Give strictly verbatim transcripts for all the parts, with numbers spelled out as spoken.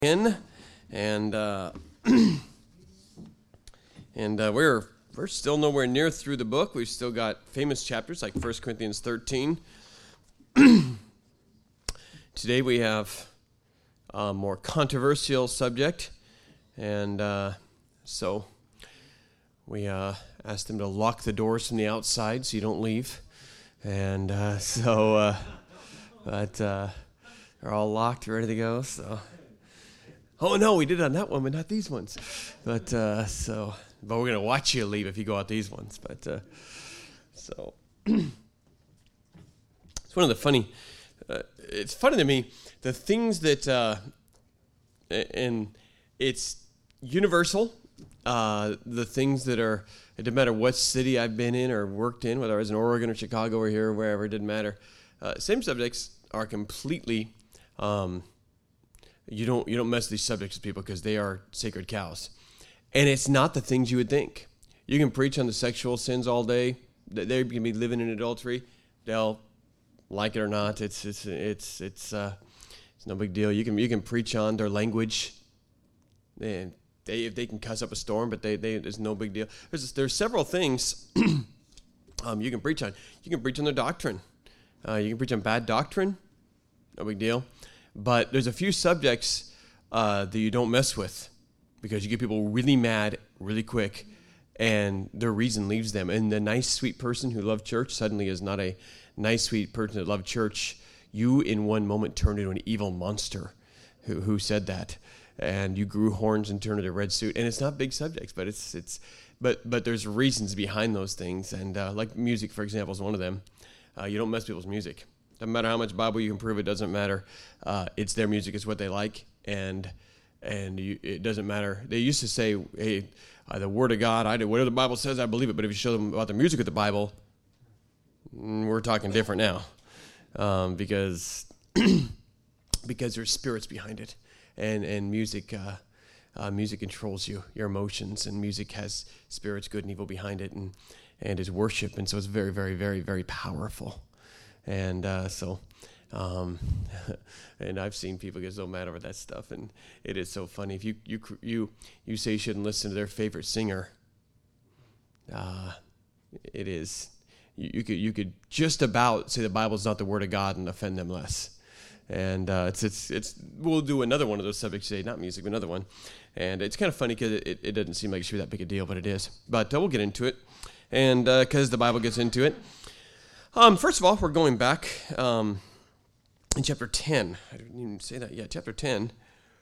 in, and uh, and uh, we're we're still nowhere near through the book. We've still got famous chapters like First Corinthians thirteen. Today we have a more controversial subject, and uh, so we uh, asked them to lock the doors from the outside so you don't leave, and uh, so uh, but uh, they're all locked, ready to go. So. Oh, no, we did it on that one, but not these ones. But, uh, so, but we're going to watch you leave if you go out these ones. But, uh, so, it's one of the funny, uh, it's funny to me, the things that, uh, and it's universal, uh, the things that are, it didn't matter what city I've been in or worked in, whether I was in Oregon or Chicago or here or wherever, it didn't matter. Uh, same subjects are completely, um, You don't you don't mess with these subjects with people because they are sacred cows. And it's not the things you would think. You can preach on the sexual sins all day. They can be living in adultery. They'll like it or not. It's it's it's it's uh, it's no big deal. You can you can preach on their language. And they if they can cuss up a storm, but they they it's no big deal. There's there's several things um, you can preach on. You can preach on their doctrine. Uh, you can preach on bad doctrine. No big deal. But there's a few subjects uh, that you don't mess with because you get people really mad really quick and their reason leaves them. And the nice, sweet person who loved church suddenly is not a nice, sweet person that loved church. You, in one moment, turned into an evil monster who, who said that. And you grew horns and turned into a red suit. And it's not big subjects, but it's it's but but there's reasons behind those things. And uh, like music, for example, is one of them. Uh, you don't mess with people's music. Doesn't matter how much Bible you can prove, it doesn't matter. Uh, it's their music, it's what they like, and and you, it doesn't matter. They used to say, hey, uh, the Word of God, I do, whatever the Bible says, I believe it, but if you show them about the music of the Bible, we're talking different now, um, because because there's spirits behind it, and, and music uh, uh, music controls you, your emotions, and music has spirits, good and evil, behind it, and, and is worship, and so it's very, very, very, very powerful. And uh, so, um, and I've seen people get so mad over that stuff, and it is so funny. If you you you you say you shouldn't listen to their favorite singer, uh, it is you, you could you could just about say the Bible's not the Word of God and offend them less. And uh, it's it's it's we'll do another one of those subjects today, not music, but another one. And it's kind of funny because it, it doesn't seem like it should be that big a deal, but it is. But uh, we'll get into it, and because uh, the Bible gets into it. Um, first of all, we're going back um, in chapter ten. I didn't even say that yet. Chapter ten.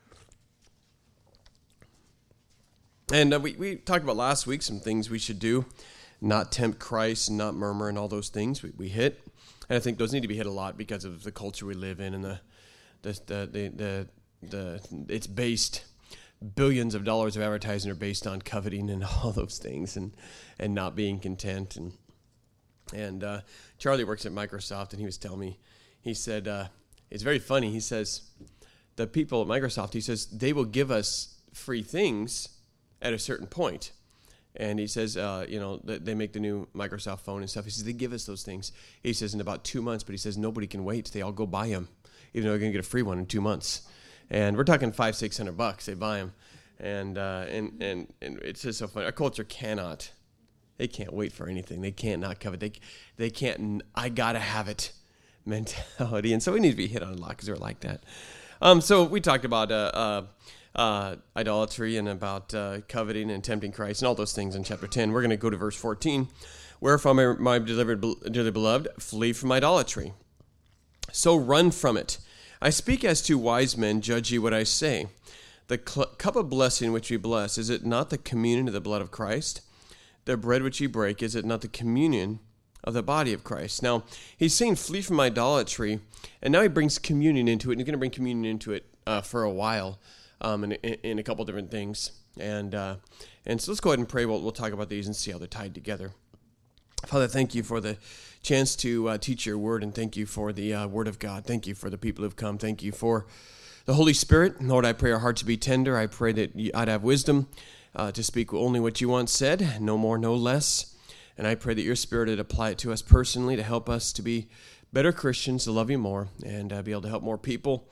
And uh, we, we talked about last week some things we should do. Not tempt Christ, not murmur, and all those things we, we hit. And I think those need to be hit a lot because of the culture we live in and the the the the, the, the it's based, billions of dollars of advertising are based on coveting and all those things and, and not being content and And uh, Charlie works at Microsoft, and he was telling me, he said, uh, it's very funny. He says, the people at Microsoft, he says, they will give us free things at a certain point. And he says, uh, you know, they make the new Microsoft phone and stuff. He says, they give us those things. He says, in about two months, but he says, nobody can wait. They all go buy them, even though they're going to get a free one in two months. And we're talking five, six hundred bucks. They buy them. And, uh, and, and, and it's just so funny. Our culture cannot... They can't wait for anything. They can't not covet. They they can't, I got to have it mentality. And so we need to be hit on a lot because they're like that. Um, so we talked about uh, uh, uh, idolatry and about uh, coveting and tempting Christ and all those things in chapter ten. We're going to go to verse fourteen. Wherefore, my, my delivered, dearly beloved, flee from idolatry. So run from it. I speak as to wise men, judge ye what I say. The cl- cup of blessing which we bless, is it not the communion of the blood of Christ? The bread which ye break, is it not the communion of the body of Christ? Now, he's saying flee from idolatry, and now he brings communion into it, and he's going to bring communion into it uh, for a while um, in, in, in a couple different things. And uh, and so let's go ahead and pray. We'll, we'll talk about these and see how they're tied together. Father, thank you for the chance to uh, teach your word, and thank you for the uh, word of God. Thank you for the people who have come. Thank you for the Holy Spirit. Lord, I pray our hearts be tender. I pray that I'd have wisdom Uh, to speak only what you once said, no more, no less. And I pray that your Spirit would apply it to us personally to help us to be better Christians, to love you more, and uh, be able to help more people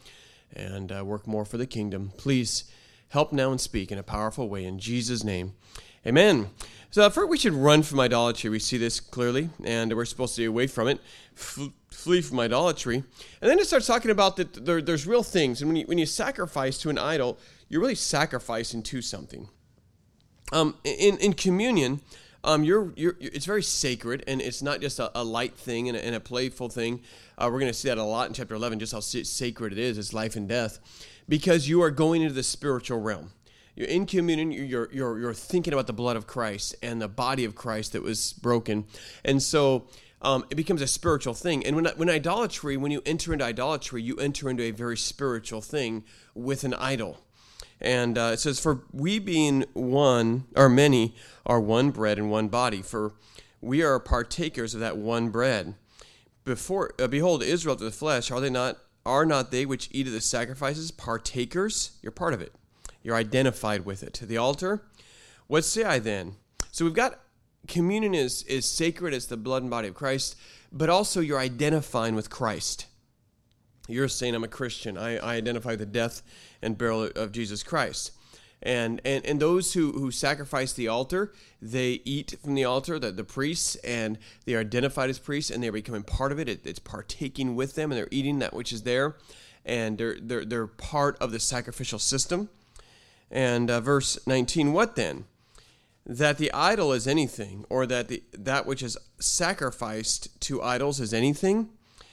and uh, work more for the kingdom. Please help now and speak in a powerful way. In Jesus' name, amen. So first we should run from idolatry. We see this clearly, and we're supposed to be away from it, f- flee from idolatry. And then it starts talking about that there, there's real things. And when you, when you sacrifice to an idol, you're really sacrificing to something. Um, in, in communion, um, you're, you're, it's very sacred, and it's not just a, a light thing and a, and a playful thing. Uh, we're going to see that a lot in chapter eleven, just how sacred it is. It's life and death, because you are going into the spiritual realm. You're in communion, you're, you're, you're thinking about the blood of Christ and the body of Christ that was broken. And so um, it becomes a spiritual thing. And when, when idolatry, when you enter into idolatry, you enter into a very spiritual thing with an idol. And uh, it says, for we being one, or many, are one bread and one body, for we are partakers of that one bread. Before, uh, behold, Israel to the flesh, are they not, are not they which eat of the sacrifices partakers? You're part of it. You're identified with it. To the altar, what say I then? So we've got communion is, is sacred as the blood and body of Christ, but also you're identifying with Christ. You're saying, I'm a Christian. I, I identify with the death and burial of Jesus Christ. And and, and those who, who sacrifice the altar, they eat from the altar, the, the priests, and they are identified as priests, and they're becoming part of it. it. It's partaking with them, and they're eating that which is there, and they're they're, they're part of the sacrificial system. And uh, verse nineteen, what then? That the idol is anything, or that the that which is sacrificed to idols is anything?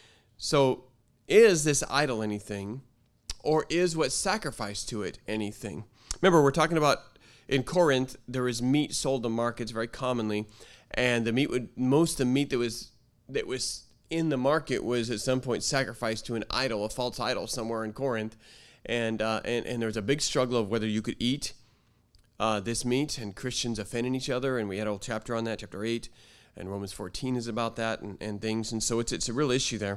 So is this idol anything, or is what's sacrificed to it anything? Remember, we're talking about in Corinth, there is meat sold in markets very commonly, and the meat would most of the meat that was that was in the market was at some point sacrificed to an idol, a false idol somewhere in Corinth. And, uh, and and there was a big struggle of whether you could eat uh, this meat, and Christians offending each other, and we had a whole chapter on that, chapter eight, and Romans fourteen is about that, and, and things, and so it's it's a real issue there.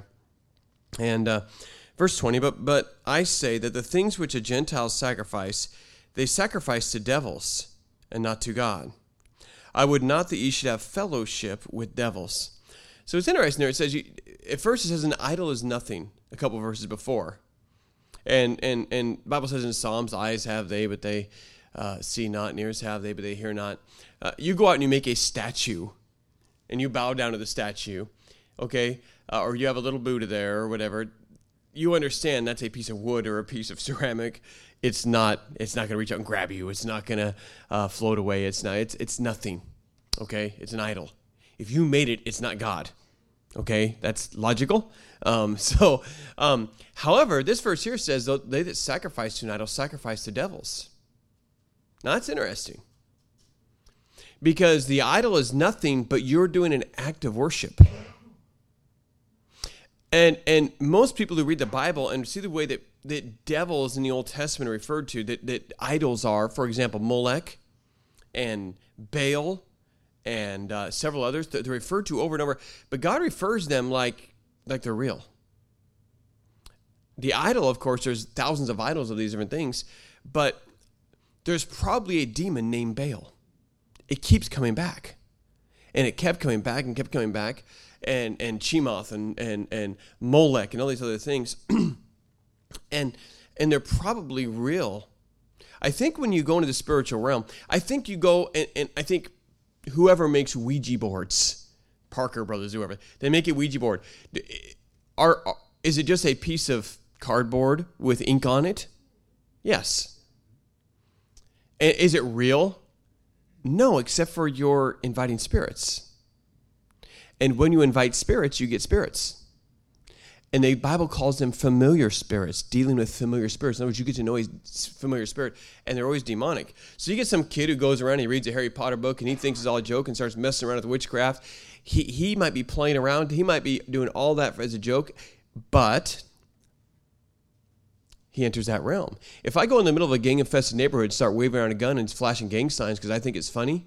And uh, verse twenty, but but I say that the things which the Gentiles sacrifice, they sacrifice to devils, and not to God. I would not that ye should have fellowship with devils. So it's interesting there. It says, you, at first it says an idol is nothing, a couple of verses before. And and and the Bible says in Psalms, eyes have they, but they uh, see not, and ears have they, but they hear not. Uh, you go out and you make a statue, and you bow down to the statue, okay? Uh, or you have a little Buddha there or whatever. You understand that's a piece of wood or a piece of ceramic. It's not. It's not going to reach out and grab you. It's not going to uh, float away. It's not. It's it's nothing, okay? It's an idol. If you made it, it's not God. Okay, that's logical. Um, so, um, however, this verse here says, though, they that sacrifice to an idol sacrifice to devils. Now, that's interesting. Because the idol is nothing, but you're doing an act of worship. And and most people who read the Bible and see the way that, that devils in the Old Testament are referred to, that, that idols are, for example, Molech and Baal, and uh, several others that they're referred to over and over, but God refers them like like they're real. The idol, of course, there's thousands of idols of these different things, but there's probably a demon named Baal. It keeps coming back, and it kept coming back and kept coming back, and and Chemoth and and and Molech and all these other things, and and they're probably real. I think when you go into the spiritual realm, I think you go and, and I think. Whoever makes Ouija boards, Parker Brothers, whoever, they make a Ouija board. Are, are is it just a piece of cardboard with ink on it? Yes. And is it real? No, except for you're inviting spirits. And when you invite spirits, you get spirits. And the Bible calls them familiar spirits, dealing with familiar spirits. In other words, you get to know a familiar spirit, and they're always demonic. So you get some kid who goes around, he reads a Harry Potter book, and he thinks it's all a joke and starts messing around with witchcraft. He he might be playing around. He might be doing all that as a joke, but he enters that realm. If I go in the middle of a gang-infested neighborhood and start waving around a gun and flashing gang signs because I think it's funny,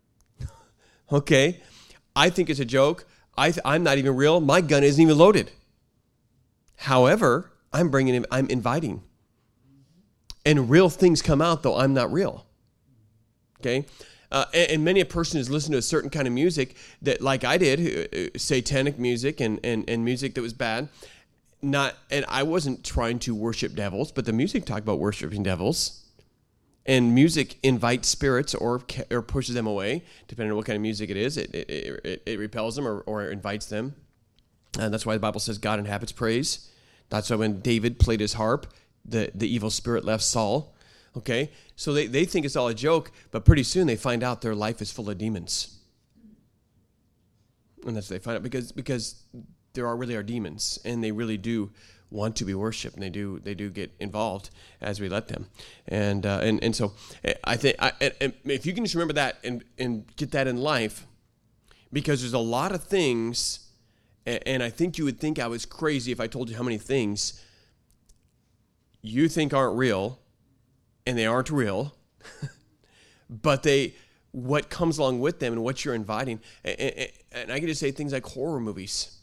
okay, I think it's a joke. I th- I'm not even real. My gun isn't even loaded. However, I'm bringing him, I'm inviting. And real things come out, though I'm not real. Okay? Uh, and, and many a person has listened to a certain kind of music that, like I did, uh, satanic music and, and, and music that was bad. not, and I wasn't trying to worship devils, but the music talked about worshiping devils. And music invites spirits or or pushes them away, depending on what kind of music it is. It it, it, it repels them or, or invites them. And that's why the Bible says God inhabits praise. That's why when David played his harp, the, the evil spirit left Saul. Okay? So they, they think it's all a joke, but pretty soon they find out their life is full of demons. And that's what they find out because because there are really are demons, and they really do want to be worshipped, and they do they do get involved as we let them. And uh, and and so I think I, and, and if you can just remember that and and get that in life, because there's a lot of things, and, and I think you would think I was crazy if I told you how many things you think aren't real, and they aren't real, but they. What comes along with them and what you're inviting. And, and, and I can just say things like horror movies.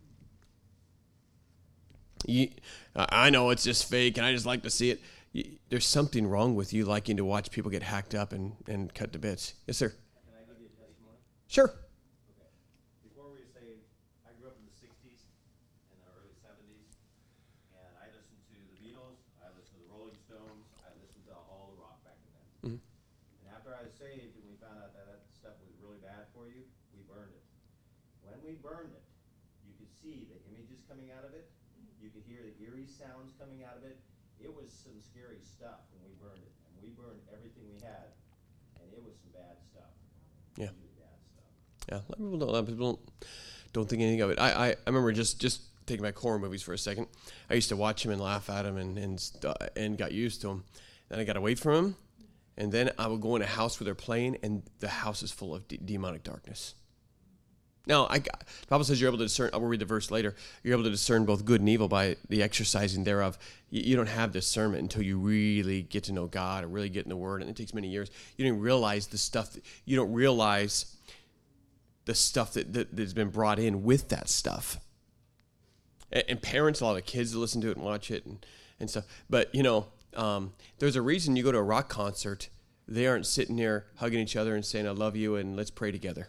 You, I know it's just fake and I just like to see it. You, there's something wrong with you liking to watch people get hacked up and, and cut to bits. Yes, sir. Can I give you a testimony? Sure. Okay. Before we were saved, I grew up in the sixties and the early seventies, and I listened to the Beatles, I listened to the Rolling Stones, I listened to all the rock back then. Mm-hmm. And after I was saved, found out that that stuff was really bad for you, we burned it. When we burned it, you could see the images coming out of it. You could hear the eerie sounds coming out of it. It was some scary stuff when we burned it. And we burned everything we had. And it was some bad stuff. Yeah. Really bad stuff. Yeah. A lot of people don't, a lot of people don't, don't think anything of it. I, I, I remember just, just taking back horror movies for a second. I used to watch them and laugh at them and, and, uh, and got used to them. Then I got away from them. And then I would go in a house where they're playing, and the house is full of de- demonic darkness. Now, I got, the Bible says you're able to discern, I will read the verse later, you're able to discern both good and evil by the exercising thereof. You, you don't have discernment until you really get to know God or really get in the Word, and it takes many years. You don't even realize the stuff, that, you don't realize the stuff that, that, that's been brought in with that stuff. And, and parents, a lot of kids listen to it and watch it and, and stuff. But, you know, Um, there's a reason you go to a rock concert, they aren't sitting there hugging each other and saying, I love you, and let's pray together.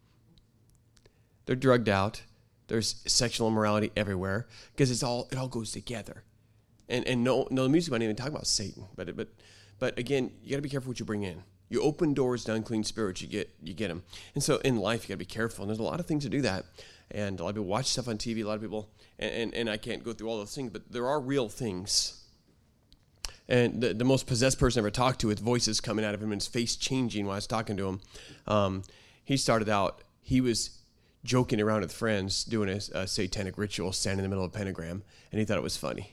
They're drugged out. There's sexual immorality everywhere because it's all it all goes together. And and no no the music might even talk about Satan, but but but again, you got to be careful what you bring in. You open doors to unclean spirits, you get you get them. And so in life, you got to be careful. And there's a lot of things to do that. And a lot of people watch stuff on T V. A lot of people, and, and, and I can't go through all those things, but there are real things. And the, the most possessed person I ever talked to, with voices coming out of him and his face changing while I was talking to him, um, he started out, he was joking around with friends doing a, a satanic ritual, standing in the middle of a pentagram, and he thought it was funny.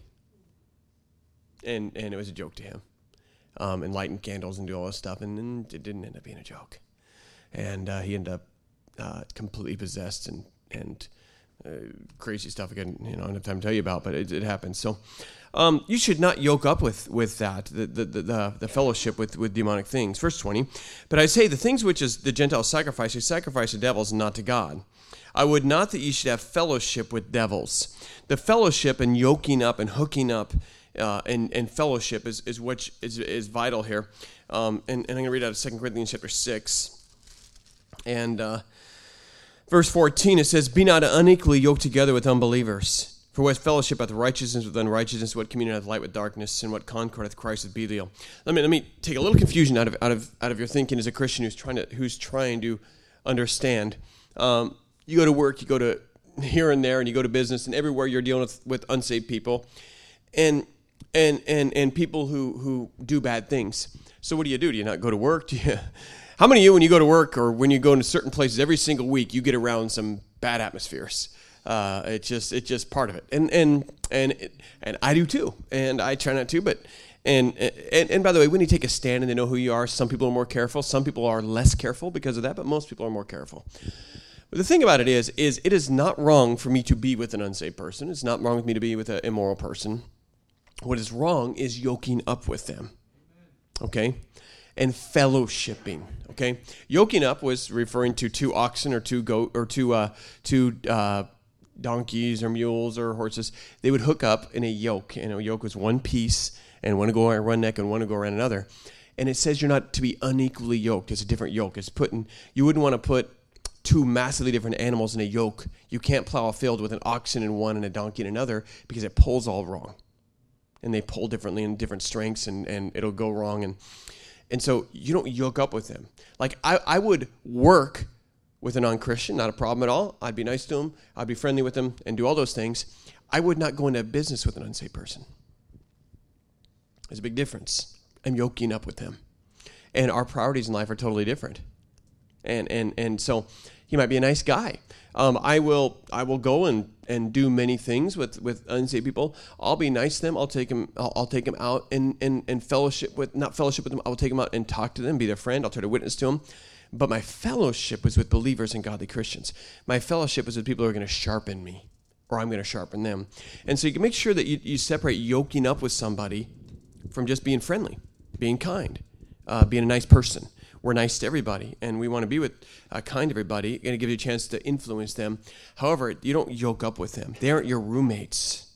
And and it was a joke to him. Um, and lighting candles and do all this stuff, and then it didn't end up being a joke. And uh, he ended up uh, completely possessed and, and uh, crazy stuff, again, you know, I don't have time to tell you about, but it, it happens. So um, you should not yoke up with, with that, the, the, the, the fellowship with, with demonic things. Verse twenty, but I say the things which is the Gentiles sacrifice, you sacrifice to devils and not to God. I would not that you should have fellowship with devils. The fellowship and yoking up and hooking up uh, and, and fellowship is, is what is, is vital here. Um, and, and I'm going to read out of Second Corinthians chapter six. And uh, verse fourteen, it says, be not unequally yoked together with unbelievers. For what fellowship hath righteousness with unrighteousness? What communion hath light with darkness? And what concord hath Christ with Belial? Let me let me take a little confusion out of out of out of your thinking as a Christian who's trying to who's trying to understand. Um, you go to work, you go to here and there, and you go to business, and everywhere you're dealing with, with unsaved people, and and and and people who who do bad things. So what do you do? Do you not go to work? Do you? How many of you, when you go to work or when you go into certain places every single week, you get around some bad atmospheres? Uh, it's just it's just part of it, and and and and I do too, and I try not to, but and and and by the way, when you take a stand and they know who you are, some people are more careful, some people are less careful because of that, but most people are more careful. But the thing about it is, is it is not wrong for me to be with an unsaved person. It's not wrong with me to be with an immoral person. What is wrong is yoking up with them, okay, and fellowshipping. Okay, yoking up was referring to two oxen or two goat or two uh, two uh, donkeys or mules or horses. They would hook up in a yoke, and a yoke was one piece, and one would go around one neck and one would go around another. And it says you're not to be unequally yoked. It's a different yoke. It's putting. You wouldn't want to put two massively different animals in a yoke. You can't plow a field with an oxen in one and a donkey in another because it pulls all wrong. And they pull differently in different strengths, and, and it'll go wrong. And and so you don't yoke up with them. Like, I, I would work with a non-Christian, not a problem at all. I'd be nice to them. I'd be friendly with them and do all those things. I would not go into business with an unsaved person. There's a big difference. I'm yoking up with them. And our priorities in life are totally different. And and and so he might be a nice guy. Um, I will I will go and, and do many things with, with unsaved people. I'll be nice to them. I'll take them I'll, I'll take them out and, and, and fellowship with not fellowship with them. I'll take them out and talk to them, be their friend. I'll try to witness to them. But my fellowship was with believers and godly Christians. My fellowship was with people who are going to sharpen me, or I'm going to sharpen them. And so you can make sure that you, you separate yoking up with somebody from just being friendly, being kind, uh, being a nice person. We're nice to everybody, and we want to be with uh, kind to everybody. Going to give you a chance to influence them. However, you don't yoke up with them. They aren't your roommates.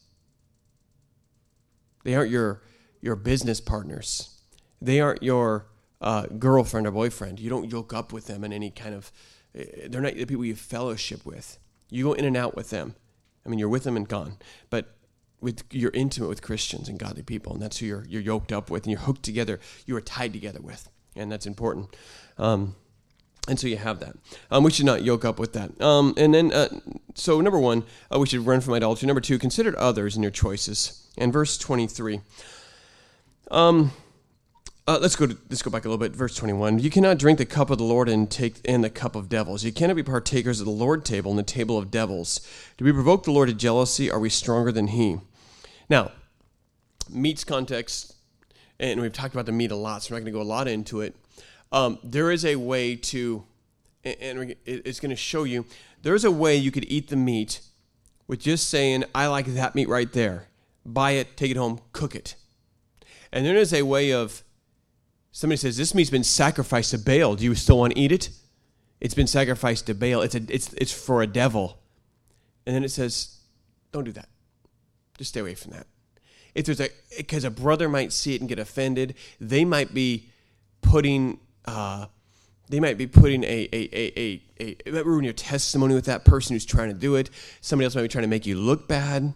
They aren't your your business partners. They aren't your uh, girlfriend or boyfriend. You don't yoke up with them in any kind of. They're not the people you fellowship with. You go in and out with them. I mean, you're with them and gone, but with you're intimate with Christians and godly people, and that's who you're you're yoked up with, and you're hooked together. You are tied together with. And that's important. Um, and so you have that. Um, we should not yoke up with that. Um, and then, uh, so number one, uh, we should run from idolatry. Number two, consider others in your choices. And verse twenty-three. Um, uh, let's go to, let's go back a little bit. Verse twenty-one. You cannot drink the cup of the Lord and take in the cup of devils. You cannot be partakers of the Lord's table and the table of devils. Do we provoke the Lord to jealousy? Are we stronger than he? Now, meat's context. And we've talked about the meat a lot, so we're not going to go a lot into it. Um, there is a way to, and it's going to show you, there's a way you could eat the meat with just saying, I like that meat right there. Buy it, take it home, cook it. And there is a way of, somebody says, this meat's been sacrificed to Baal. Do you still want to eat it? It's been sacrificed to Baal. It's a, it's it's for a devil. And then it says, don't do that. Just stay away from that. If there's a, because a brother might see it and get offended, they might be putting, uh, they might be putting a, a, a, a, a, it might ruin your testimony with that person who's trying to do it. Somebody else might be trying to make you look bad.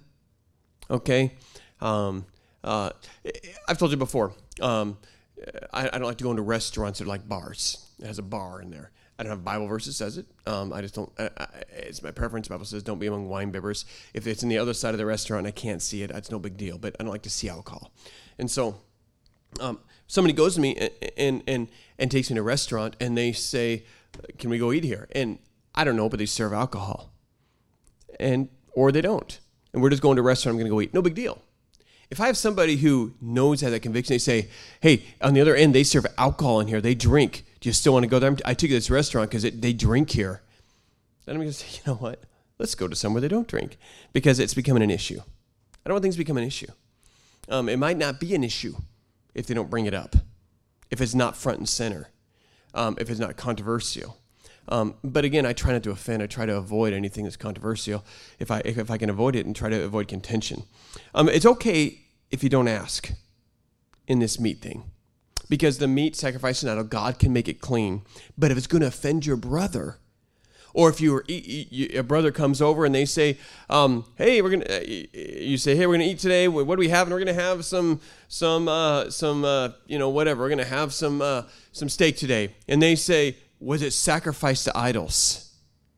Okay. Um, uh, I've told you before, um, I, I don't like to go into restaurants that are like bars. It has a bar in there. I don't have a Bible verse that says it. Um, I just don't, I, I, it's my preference. The Bible says don't be among wine bibbers. If it's in the other side of the restaurant and I can't see it, it's no big deal, but I don't like to see alcohol. And so um, somebody goes to me and, and, and, and takes me to a restaurant and they say, can we go eat here? And I don't know, but they serve alcohol. And, or they don't. And we're just going to a restaurant, I'm going to go eat. No big deal. If I have somebody who knows, has that conviction, they say, hey, on the other end, they serve alcohol in here. They drink. Do you still want to go there? I took you to this restaurant because they drink here. Then I'm going to say, you know what? Let's go to somewhere they don't drink because it's becoming an issue. I don't want things to become an issue. Um, it might not be an issue if they don't bring it up, if it's not front and center, um, if it's not controversial. Um, but again, I try not to offend. I try to avoid anything that's controversial if I if, if I can avoid it and try to avoid contention. Um, it's okay if you don't ask in this meat thing because the meat sacrificed an idol, God can make it clean. But if it's going to offend your brother, or if you were eat, you, a brother comes over and they say, um, "Hey, we're gonna," uh, you say, "Hey, we're gonna eat today. What do we have?" And we're gonna have some some uh, some uh, you know whatever. We're gonna have some uh, some steak today, and they say, was it sacrificed to idols?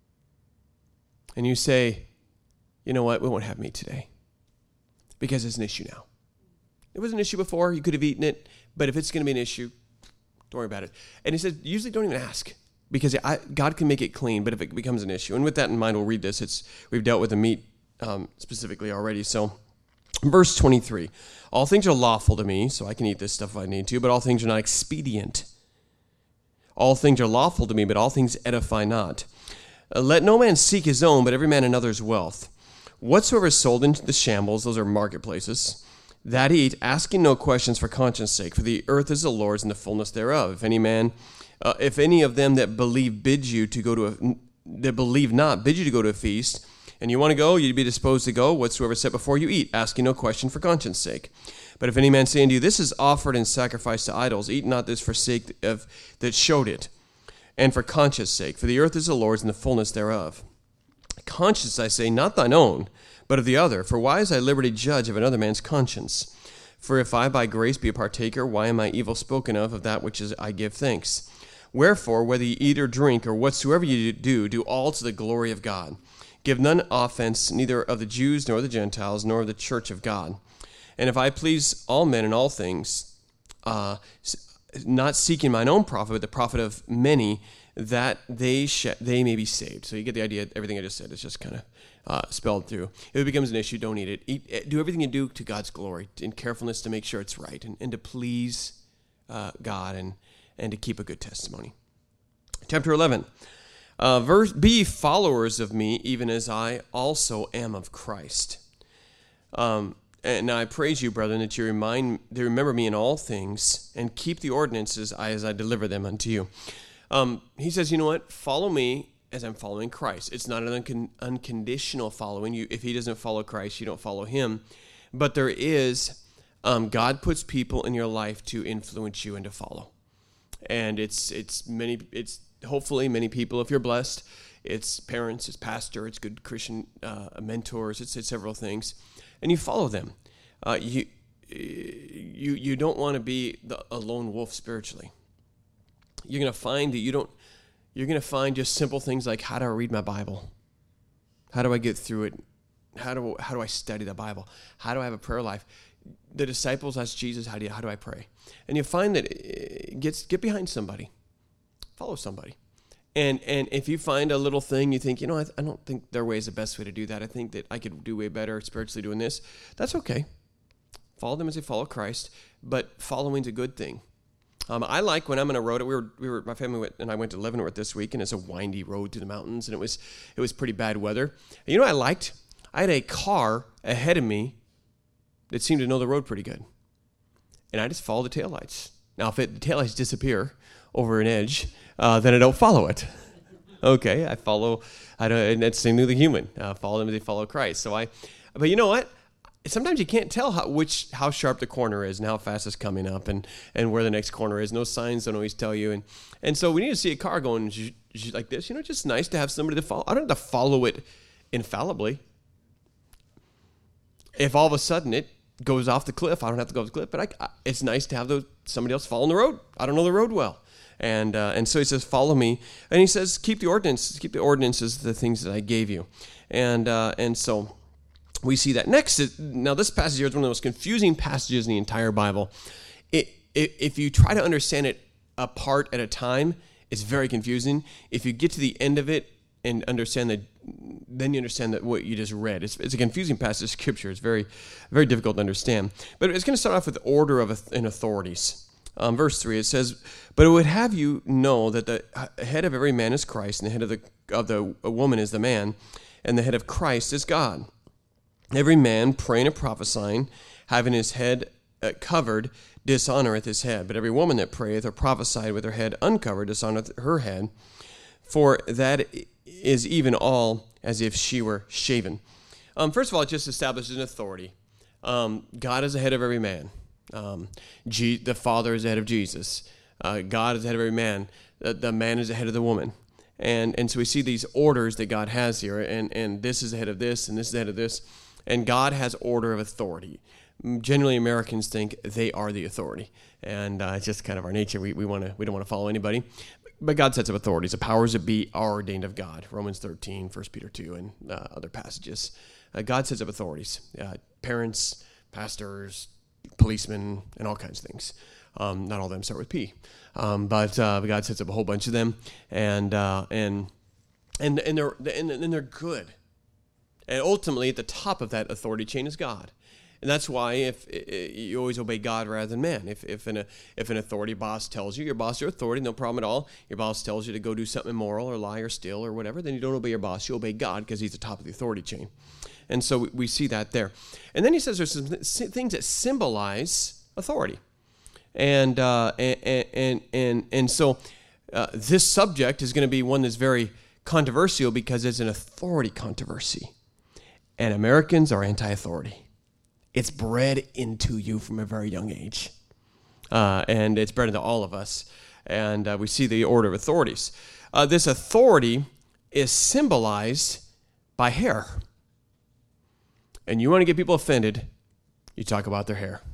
And you say, you know what, we won't have meat today because it's an issue now. It was an issue before, you could have eaten it, but if it's going to be an issue, don't worry about it. And he said, usually don't even ask because I, God can make it clean, but if it becomes an issue. And with that in mind, we'll read this. It's We've dealt with the meat um, specifically already. So verse twenty-three, all things are lawful to me, so I can eat this stuff if I need to, but all things are not expedient. All things are lawful to me, but all things edify not. Uh, let no man seek his own, but every man another's wealth. Whatsoever is sold into the shambles, those are marketplaces, that eat, asking no questions for conscience sake. For the earth is the Lord's and the fullness thereof. If any man, uh, if any of them that believe bid you to go to a, that believe not, bid you to go to a feast, and you want to go, you'd be disposed to go, whatsoever set before you eat, asking no question for conscience sake. But if any man say unto you, this is offered in sacrifice to idols, eat not this for sake of that showed it. and for conscience sake, for the earth is the Lord's and the fullness thereof. Conscience, I say, not thine own, but of the other. For why is thy liberty judge of another man's conscience? For if I by grace be a partaker, why am I evil spoken of of that which is I give thanks? Wherefore, whether ye eat or drink, or whatsoever ye do, do all to the glory of God. Give none offense, neither of the Jews, nor the Gentiles, nor of the church of God. And if I please all men in all things, uh, not seeking mine own profit, but the profit of many, that they sh- they may be saved. So you get the idea. Everything I just said is just kind of uh, spelled through. If it becomes an issue, don't eat it. Eat, do everything you do to God's glory, in carefulness to make sure it's right, and, and to please uh, God, and, and to keep a good testimony. Chapter eleven. Uh, verse, be ye followers of me, even as I also am of Christ. Um, and I praise you, brethren, that you remind, that you remember me in all things, and keep the ordinances as I deliver them unto you. Um, he says, you know what? Follow me as I'm following Christ. It's not an uncon- unconditional following. You, if he doesn't follow Christ, you don't follow him. But there is, um, God puts people in your life to influence you and to follow. And it's it's many it's hopefully many people, if you're blessed. It's parents, it's pastor, it's good Christian uh, mentors, it's, it's several things, and you follow them. Uh, you you you don't want to be the, a lone wolf spiritually. You're gonna find that you don't. You're gonna find just simple things like, how do I read my Bible? How do I get through it? How do how do I study the Bible? How do I have a prayer life? The disciples asked Jesus, how do you, how do I pray? And you find that it gets get behind somebody, follow somebody, and and if you find a little thing you think, you know, I, I don't think their way is the best way to do that. I think that I could do way better spiritually doing this. That's okay. Follow them as they follow Christ, but following's a good thing. Um, I like when I'm on a road. We were we were my family went, and I went to Leavenworth this week, and it's a windy road through the mountains, and it was it was pretty bad weather. And you know what I liked? I had a car ahead of me that seemed to know the road pretty good. And I just follow the taillights. Now, if it, the taillights disappear over an edge, uh, then I don't follow it. Okay, I follow, I don't, and that's same with the human. Uh, follow them as they follow Christ. So I, but you know what? Sometimes you can't tell how which how sharp the corner is and how fast it's coming up, and, and where the next corner is. No signs don't always tell you. And, and so we need to see a car going like this. You know, it's just nice to have somebody to follow. I don't have to follow it infallibly. If all of a sudden it goes off the cliff, I don't have to go off the cliff, but I, I, it's nice to have those, somebody else following the road. I don't know the road well. And uh, and so he says, follow me. And he says, keep the ordinances, keep the ordinances, the things that I gave you. And uh, and so we see that. Next, now this passage here is one of the most confusing passages in the entire Bible. It, it, if you try to understand it a part at a time, it's very confusing. If you get to the end of it and understand that, then you understand that what you just read. It's, it's a confusing passage of Scripture. It's very, very difficult to understand. But it's going to start off with the order of and authorities. Um, verse three, it says, "But it would have you know that the head of every man is Christ, and the head of the of the woman is the man, and the head of Christ is God. Every man praying and prophesying, having his head uh, covered, dishonoreth his head. But every woman that prayeth or prophesieth with her head uncovered dishonoreth her head. For that is even all as if she were shaven." Um, first of all, it just establishes an authority. Um, God is the head of every man. Um, G- the Father is the head of Jesus. Uh, God is the head of every man. The, the man is the head of the woman. And and so we see these orders that God has here, and, and this is the head of this, and this is the head of this. And God has order of authority. Generally, Americans think they are the authority, and uh, it's just kind of our nature. We we want to we don't want to follow anybody. But God sets up authorities. The powers that be are ordained of God. Romans thirteen, First Peter two, and uh, other passages. Uh, God sets up authorities. Uh, parents, pastors, policemen, and all kinds of things. Um, not all of them start with P. Um, but, uh, but God sets up a whole bunch of them. And uh, and and and they're and, and they're good. And ultimately, at the top of that authority chain is God. And that's why if, if you always obey God rather than man. If if an if an authority boss tells you, your boss is your authority, no problem at all. Your boss tells you to go do something immoral or lie or steal or whatever, then you don't obey your boss. You obey God because he's the top of the authority chain. And so we, we see that there. And then he says there's some things that symbolize authority. And uh, and, and and and so uh, this subject is going to be one that's very controversial because it's an authority controversy. And Americans are anti-authority. It's bred into you from a very young age. Uh, and it's bred into all of us. and uh, we see the order of authorities. Uh, this authority is symbolized by hair. And you want to get people offended, you talk about their hair.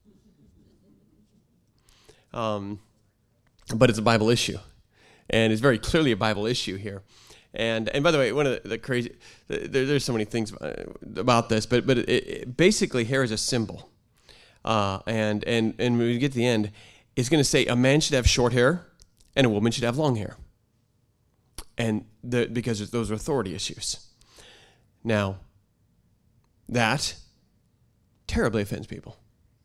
Um, but it's a Bible issue, and it's very clearly a Bible issue here. And and by the way, one of the, the crazy, there, there's so many things about this, but but it, it, basically hair is a symbol. Uh, and, and, and when we get to the end, it's going to say a man should have short hair and a woman should have long hair. And the, because those are authority issues. Now, that terribly offends people.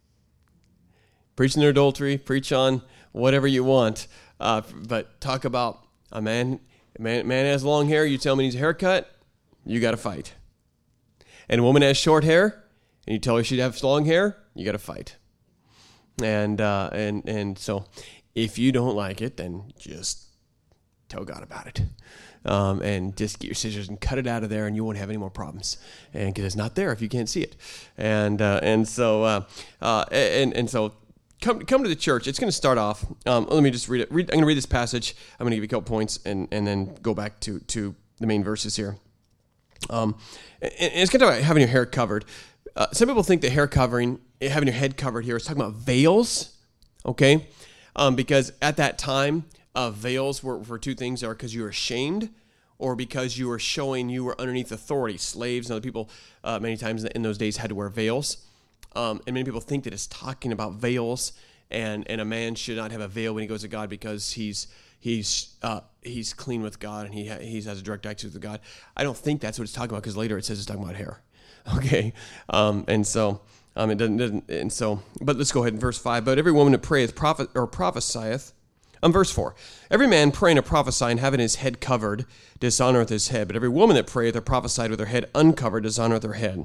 Preach on their adultery, preach on whatever you want, uh, but talk about a man, a man, man has long hair, you tell him he needs a haircut, you got to fight. And a woman has short hair, and you tell her she'd have long hair, you got to fight. And uh, and and so, if you don't like it, then just tell God about it, um, and just get your scissors and cut it out of there, and you won't have any more problems. And because it's not there if you can't see it. And uh, and so uh, uh, and and so. Come come to the church. It's going to start off. Um, let me just read it. Read, I'm going to read this passage. I'm going to give you a couple points and, and then go back to, to the main verses here. Um, and, and it's going to talk about having your hair covered. Uh, some people think that hair covering, having your head covered here, is talking about veils, okay? Um, because at that time, uh, veils were for two things: are because you were ashamed, or because you were showing you were underneath authority. Slaves and other people, uh, many times in those days, had to wear veils. Um, and many people think that it's talking about veils, and, and a man should not have a veil when he goes to God because he's he's uh, he's clean with God and he ha- he has a direct access with God. I don't think that's what it's talking about, because later it says it's talking about hair. Okay, um, and so um, it doesn't, doesn't and so. But let's go ahead in verse five. But every woman that prayeth prophet or prophesieth. Um, verse four. Every man praying or prophesying, having his head covered, dishonoreth his head. But every woman that prayeth or prophesied with her head uncovered, dishonoreth her head.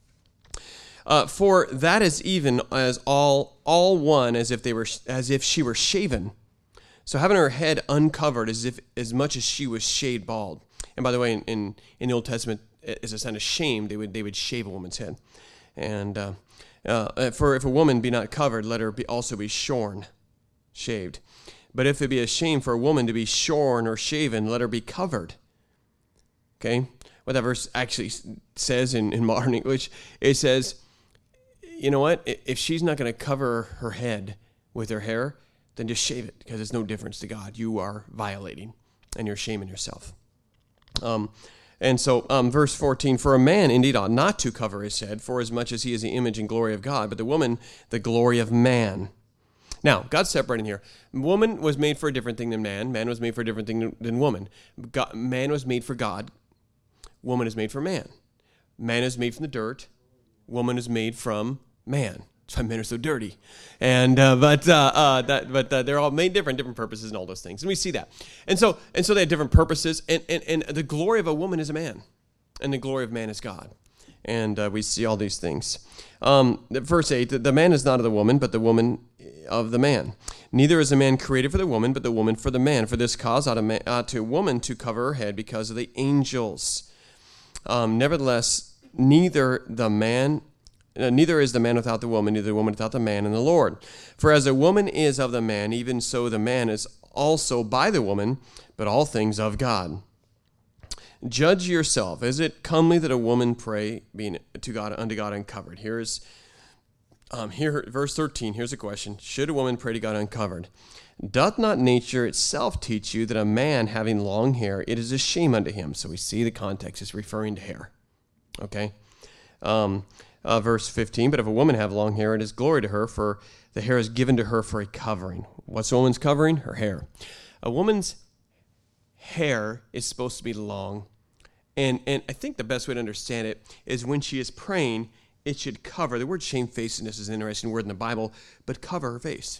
Uh, for that is even as all all one as if they were as if she were shaven. So having her head uncovered as if as much as she was shaved bald. And by the way, in, in, in the Old Testament, as a sign of shame, they would they would shave a woman's head. And uh, uh, for if a woman be not covered, let her be also be shorn, shaved. But if it be a shame for a woman to be shorn or shaven, let her be covered. Okay, what that verse actually says in, in modern English, it says, you know what? If she's not going to cover her head with her hair, then just shave it, because it's no difference to God. You are violating, and you're shaming yourself. Um, and so, um, verse fourteen, for a man indeed ought not to cover his head, for as much as he is the image and glory of God, but the woman the glory of man. Now, God's separating here. Woman was made for a different thing than man. Man was made for a different thing than woman. God, man was made for God. Woman is made for man. Man is made from the dirt. Woman is made from man. That's why men are so dirty. And uh, but uh, uh, that but uh, they're all made different, different purposes and all those things. And we see that. And so and so they have different purposes. And and, and the glory of a woman is a man, and the glory of man is God. And uh, we see all these things. Um, verse eight: the man is not of the woman, but the woman of the man. Neither is the man created for the woman, but the woman for the man. For this cause ought a, man, ought a woman to cover her head because of the angels. Um, nevertheless, neither the man. Uh, neither is the man without the woman, neither the woman without the man in the Lord. For as a woman is of the man, even so the man is also by the woman, but all things of God. Judge yourself. Is it comely that a woman pray being to God unto God uncovered? Here's um, here verse thirteen. Here's a question: should a woman pray to God uncovered? Doth not nature itself teach you that a man having long hair, it is a shame unto him? So we see the context is referring to hair. Okay. Um, Uh, verse fifteen, but if a woman have long hair, it is glory to her, for the hair is given to her for a covering. What's a woman's covering? Her hair. A woman's hair is supposed to be long, and, and I think the best way to understand it is when she is praying, it should cover. The word shamefacedness is an interesting word in the Bible, but cover her face.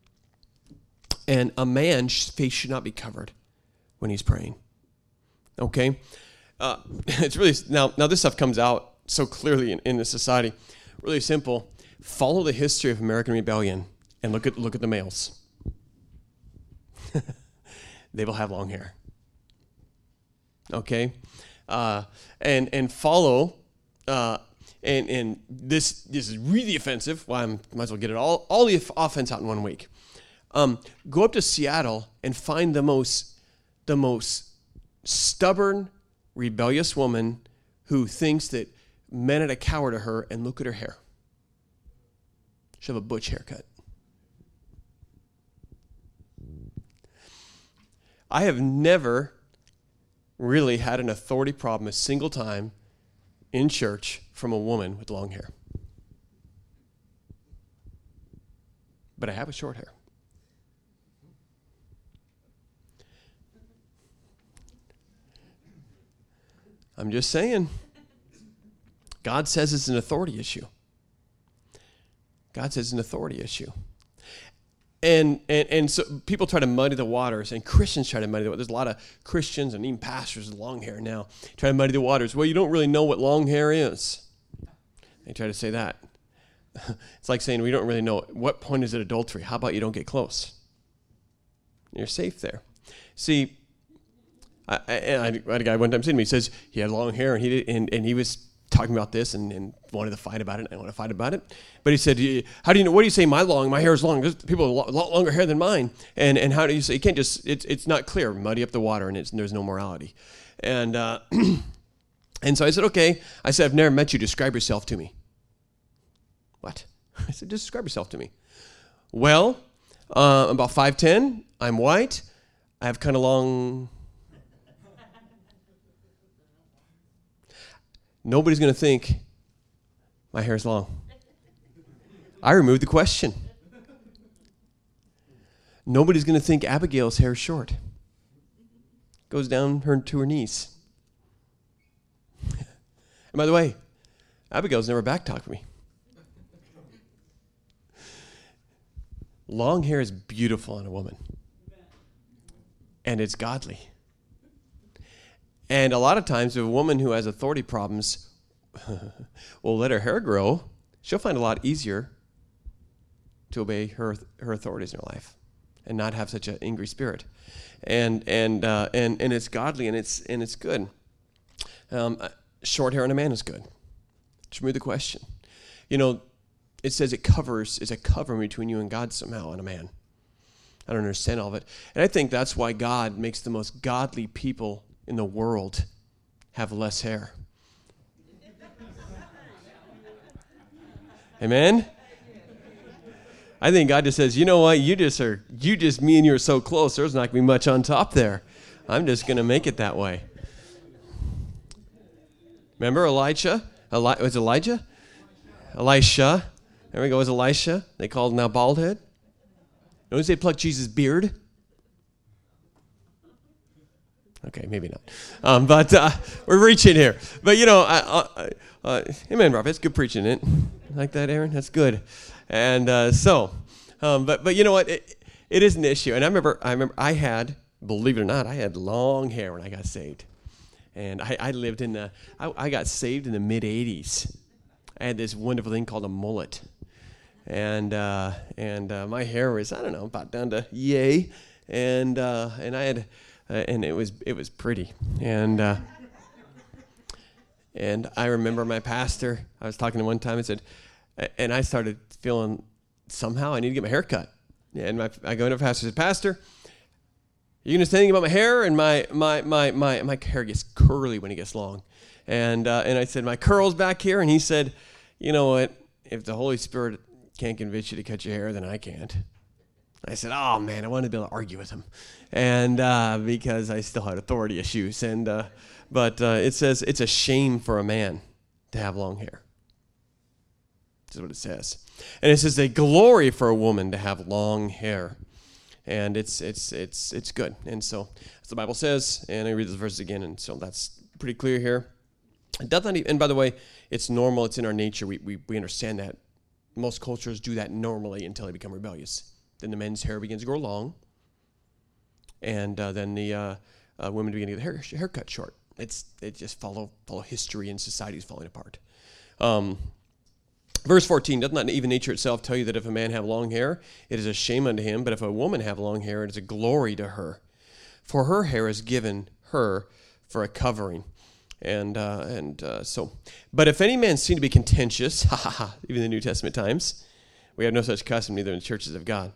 And a man's face should not be covered when he's praying. Okay? Uh, it's really, now, now this stuff comes out so clearly in, in the society. Really simple. Follow the history of American rebellion and look at look at the males. They will have long hair. Okay? Uh, and and follow uh, and and this this is really offensive. Well, I might as well get it all all the offense out in one week. Um, go up to Seattle and find the most, the most stubborn, rebellious woman who thinks that men are a coward to her, and look at her hair. She'll have a butch haircut. I have never really had an authority problem a single time in church from a woman with long hair. But I have a short hair. I'm just saying. God says it's an authority issue. God says it's an authority issue. And, and and so people try to muddy the waters, and Christians try to muddy the waters. There's a lot of Christians and even pastors with long hair now try to muddy the waters. Well, you don't really know what long hair is. They try to say that. It's like saying we don't really know. What point is it adultery? How about you don't get close? You're safe there. See, I, I, I had a guy one time saying to me, he says he had long hair, and he did, and, and he was talking about this and, and wanted to fight about it. I want to fight about it. But he said, how do you know, what do you say my long, my hair is long? There's people with a lot longer hair than mine. And and how do you say, you can't just, it's it's not clear, muddy up the water, and it's, there's no morality. And uh, and so I said, okay. I said, I've never met you. Describe yourself to me. What? I said, describe yourself to me. Well, uh, I'm about five ten. I'm white. I have kind of long... Nobody's going to think my hair's long. I removed the question. Nobody's going to think Abigail's hair is short. Goes down her to her knees. And by the way, Abigail's never backtalked me. Long hair is beautiful on a woman. And it's godly. And a lot of times, if a woman who has authority problems will let her hair grow, she'll find it a lot easier to obey her her authorities in her life and not have such an angry spirit. And and uh, and and it's godly and it's and it's good. Um, short hair on a man is good. Just remove the question. You know, it says it covers is a covering between you and God somehow on a man. I don't understand all of it, and I think that's why God makes the most godly people in the world have less hair. Amen? I think God just says, you know what, you just are, you just, me and you are so close, there's not going to be much on top there. I'm just going to make it that way. Remember Elijah? Eli- was it Elijah? Elisha. There we go, it was Elisha. They called him now bald head. Notice they plucked Jesus' beard. Okay, maybe not. Um, but uh, we're reaching here. But, you know, I, I, uh, amen, Rob. That's good preaching, isn't it? Like that, Aaron? That's good. And uh, so, um, but but you know what? It, it is an issue. And I remember, I remember I had, believe it or not, I had long hair when I got saved. And I, I lived in the, I, I got saved in the mid eighties. I had this wonderful thing called a mullet. And uh, and uh, my hair was, I don't know, about down to yay. And uh, and I had... Uh, and it was it was pretty, and uh, and I remember my pastor. I was talking to him one time and said, and I started feeling somehow I need to get my hair cut. And my, I go to the pastor and said, Pastor, you gonna say anything about my hair? And my my my my my hair gets curly when it gets long, and uh, and I said my curls back here, and he said, you know what? If the Holy Spirit can't convince you to cut your hair, then I can't. I said, oh, man, I wanted to be able to argue with him, and uh, because I still had authority issues. And uh, But uh, it says it's a shame for a man to have long hair. That's what it says. And it says a glory for a woman to have long hair. And it's it's it's it's good. And so, as the Bible says, and I read this verse again, and so that's pretty clear here. It does not, and by the way, it's normal. It's in our nature. We, we, we understand that. Most cultures do that normally until they become rebellious. Then the men's hair begins to grow long, and uh, then the uh, uh, women begin to get their hair, hair cut short. It's it just follow follow history, and society is falling apart. Um, verse fourteen, does not even nature itself tell you that if a man have long hair, it is a shame unto him, but if a woman have long hair, it is a glory to her. For her hair is given her for a covering. And uh, and uh, so, but if any man seem to be contentious, ha ha ha, even in the New Testament times, we have no such custom, neither in the churches of God.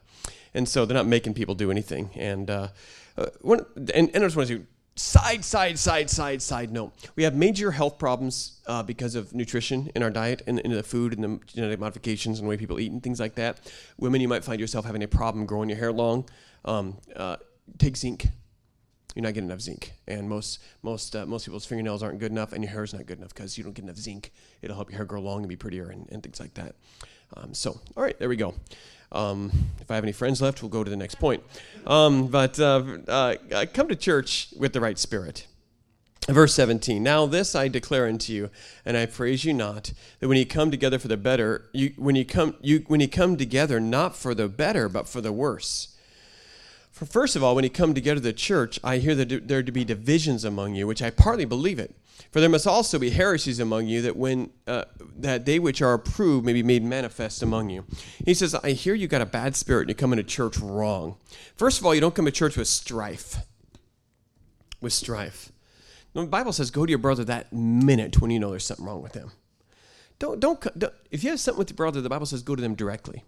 And so they're not making people do anything. And uh, uh, one, and, and I just want to do side, side, side, side, side note. We have major health problems uh, because of nutrition in our diet and in the food and the genetic modifications and the way people eat and things like that. Women, you might find yourself having a problem growing your hair long. Um, uh, take zinc. You're not getting enough zinc, and most most uh, most people's fingernails aren't good enough, and your hair is not good enough because you don't get enough zinc. It'll help your hair grow long and be prettier and, and things like that. Um, so, all right, there we go. Um, if I have any friends left, we'll go to the next point. Um, but uh, uh, come to church with the right spirit. Verse seventeen. Now this I declare unto you, and I praise you not, that when you come together for the better, you when you come you when you come together not for the better, but for the worse. For first of all, when you come together to the church, I hear that there to be divisions among you, which I partly believe it. For there must also be heresies among you, that when uh, that they which are approved may be made manifest among you. He says, I hear you got a bad spirit and you come into church wrong. First of all, you don't come to church with strife. With strife. No, the Bible says, go to your brother that minute when you know there's something wrong with them. Don't, don't, don't if you have something with your brother, the Bible says, go to them directly.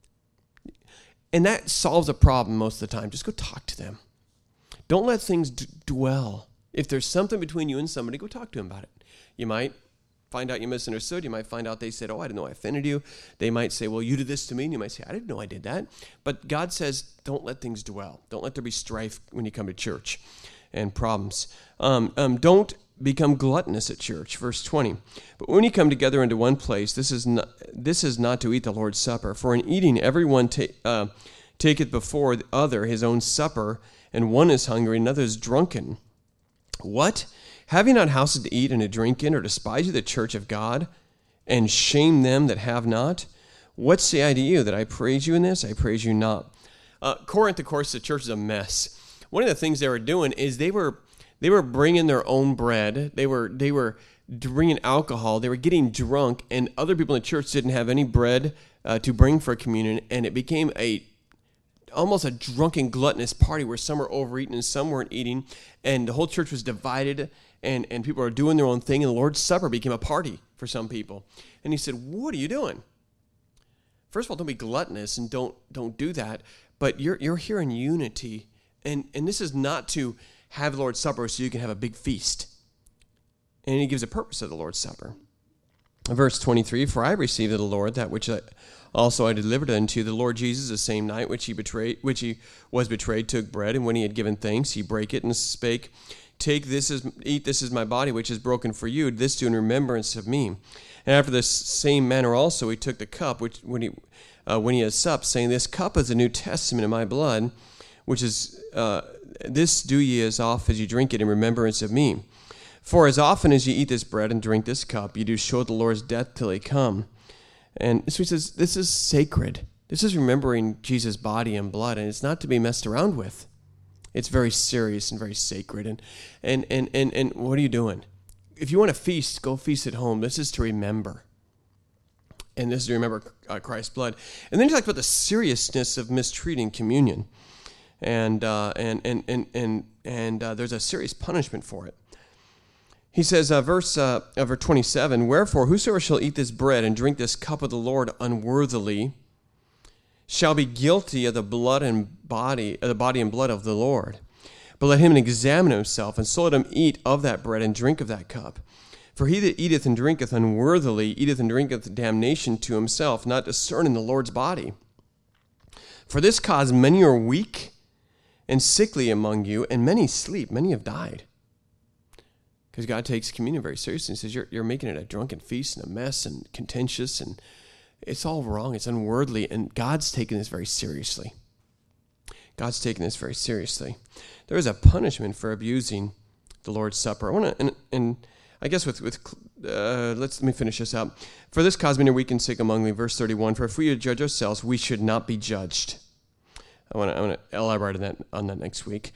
And that solves a problem most of the time. Just go talk to them. Don't let things d- dwell. If there's something between you and somebody, go talk to them about it. You might find out you misunderstood. You might find out they said, oh, I didn't know I offended you. They might say, well, you did this to me. And you might say, I didn't know I did that. But God says, don't let things dwell. Don't let there be strife when you come to church and problems. Um, um, don't become gluttonous at church. Verse twenty. But when you come together into one place, this is not, this is not to eat the Lord's Supper. For in eating, everyone ta- uh, taketh before the other his own supper, and one is hungry, and another is drunken. What? Have you not houses to eat and to drink in, or despise you the church of God, and shame them that have not? What say I to you, that I praise you in this? I praise you not. Uh, Corinth, of course, the church is a mess. One of the things they were doing is they were they were bringing their own bread. They were they were bringing alcohol. They were getting drunk, and other people in the church didn't have any bread uh, to bring for communion, and it became a almost a drunken, gluttonous party where some were overeating and some weren't eating, and the whole church was divided, and, and people are doing their own thing, and the Lord's Supper became a party for some people. And he said, what are you doing? First of all, don't be gluttonous and don't don't do that, but you're you're here in unity, and, and this is not to have the Lord's Supper so you can have a big feast. And he gives a purpose of the Lord's Supper. Verse twenty-three, for I received of the Lord that which I, also I delivered unto you. The Lord Jesus, the same night which he betrayed, which he was betrayed, took bread, and when he had given thanks, he brake it and spake, Take this is eat this is my body which is broken for you. This do in remembrance of me. And after this same manner also he took the cup which when he uh, when he had supped, saying, This cup is the New Testament in my blood, which is uh, this do ye as oft as you drink it in remembrance of me. For as often as ye eat this bread and drink this cup, ye do show the Lord's death till he come. And so he says, this is sacred. This is remembering Jesus' body and blood, and it's not to be messed around with. It's very serious and very sacred. And and and and, and what are you doing? If you want to feast, go feast at home. This is to remember. And this is to remember uh, Christ's blood. And then he talks about the seriousness of mistreating communion. And uh, and and and and and uh, there's a serious punishment for it. He says, uh, verse uh, verse twenty-seven, Wherefore whosoever shall eat this bread and drink this cup of the Lord unworthily shall be guilty of the blood and body, of the body and blood of the Lord. But let him examine himself, and so let him eat of that bread and drink of that cup. For he that eateth and drinketh unworthily eateth and drinketh damnation to himself, not discerning the Lord's body. For this cause many are weak and sickly among you, and many sleep. Many have died. Because God takes communion very seriously and says, you're, you're making it a drunken feast and a mess and contentious, and it's all wrong. It's unworldly, and God's taking this very seriously. God's taking this very seriously. There is a punishment for abusing the Lord's Supper. I want to, and, and I guess with, with uh, let's, let me finish this up. For this cause many are weak and sick among you, verse thirty-one, for if we judge ourselves, we should not be judged. I want to, I want to elaborate on that, on that next week.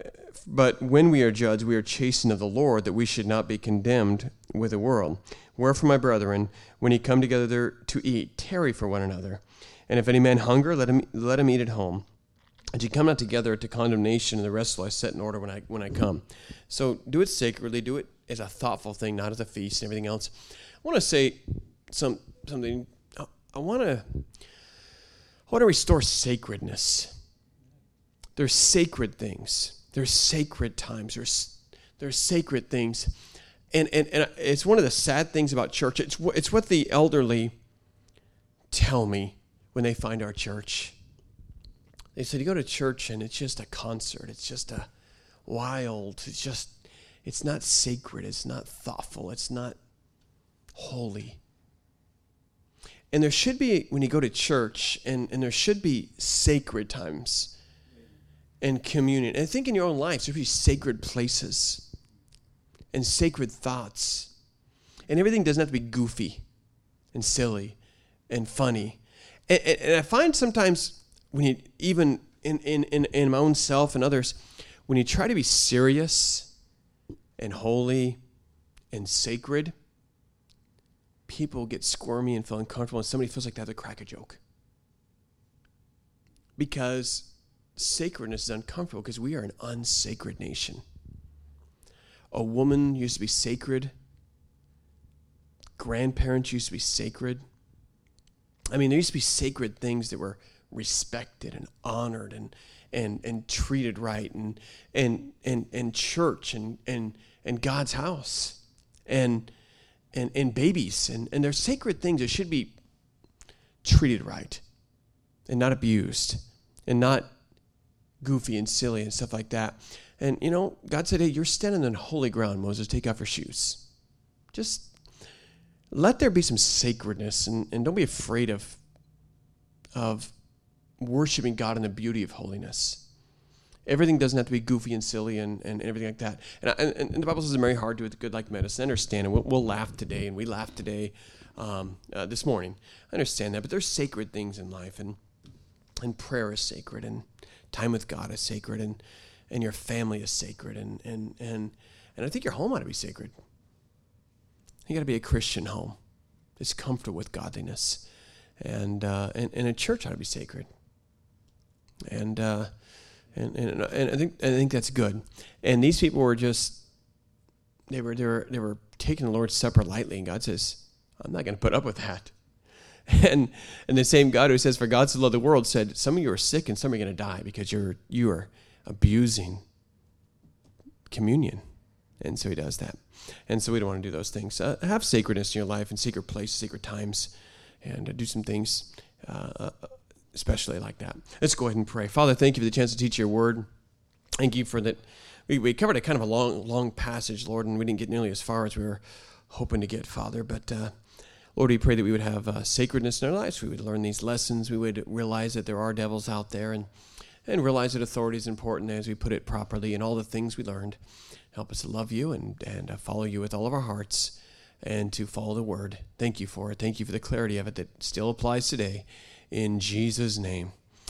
But when we are judged, we are chastened of the Lord, that we should not be condemned with the world. Wherefore, my brethren, when ye come together to eat, tarry for one another. And if any man hunger, let him let him eat at home. And ye come not together to condemnation, and the rest will I set in order when I when I come. So do it sacredly, do it as a thoughtful thing, not as a feast and everything else. I want to say some something. I want to I want to restore sacredness there's sacred things. There's sacred times. There's there's sacred things. And, and and it's one of the sad things about church. It's it's what the elderly tell me when they find our church. They said, you go to church and it's just a concert. It's just a wild. It's just, it's not sacred. It's not thoughtful. It's not holy. And there should be, when you go to church, and, and there should be sacred times and communion. And I think in your own life, there should be sacred places and sacred thoughts. And everything doesn't have to be goofy and silly and funny. And, and, and I find sometimes when you, even in, in, in, in my own self and others, when you try to be serious and holy and sacred, people get squirmy and feel uncomfortable, and somebody feels like they have to crack a joke. Because sacredness is uncomfortable, because we are an unsacred nation. A woman used to be sacred. Grandparents used to be sacred. I mean, there used to be sacred things that were respected and honored and and and treated right, and and and and church and and and God's house and and and babies, and and there's sacred things that should be treated right and not abused and not goofy and silly and stuff like that. And you know, God said, hey, you're standing on holy ground, Moses, take off your shoes. Just let there be some sacredness, and, and don't be afraid of of worshiping God in the beauty of holiness. Everything doesn't have to be goofy and silly and, and everything like that. And, and, and the Bible says it's very hard to do with good like medicine. I understand, and we'll, we'll laugh today, and we laughed today, um, uh, this morning. I understand that, but there's sacred things in life, and and prayer is sacred, and time with God is sacred, and and your family is sacred, and and and and I think your home ought to be sacred. You got to be a Christian home that's comfortable with godliness, and uh, and and a church ought to be sacred. And uh, and and and I think I think that's good. And these people were just they were they were they were taking the Lord's Supper lightly, and God says, I'm not going to put up with that. And and the same God who says, for God so loved the world, said, some of you are sick and some are going to die because you're you are abusing communion. And so he does that. And so we don't want to do those things. Uh, have sacredness in your life, and secret places, secret times, and uh, do some things uh, especially like that. Let's go ahead and pray. Father, thank you for the chance to teach your word. Thank you for that. We, we covered a kind of a long, long passage, Lord, and we didn't get nearly as far as we were hoping to get, Father. But uh, Lord, we pray that we would have uh, sacredness in our lives. We would learn these lessons. We would realize that there are devils out there, and, and realize that authority is important as we put it properly, and all the things we learned. Help us to love you and, and uh, follow you with all of our hearts, and to follow the word. Thank you for it. Thank you for the clarity of it that still applies today. In Jesus' name.